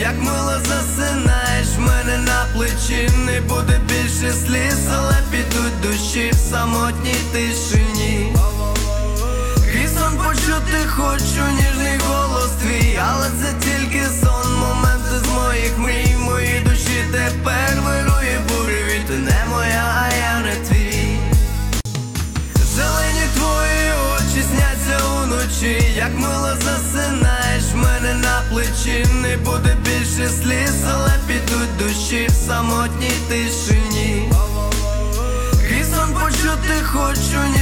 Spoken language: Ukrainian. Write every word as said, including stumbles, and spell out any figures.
як мило засинаєш в мене на плечі. Не буде більше сліз, але підуть душі в самотній тишині. Крізь сон почути хочу ніжний голос твій, але це тільки сон, моменти з моїх мрій. В моїй душі тепер вирує буревій. Ти не моя, а я не твій. Зелені твої очі сняться уночі, як мило засинаєш в мене на плечі. Не буде більше сліз, але підуть душі в самотній тишині. Крізь сон почути хочу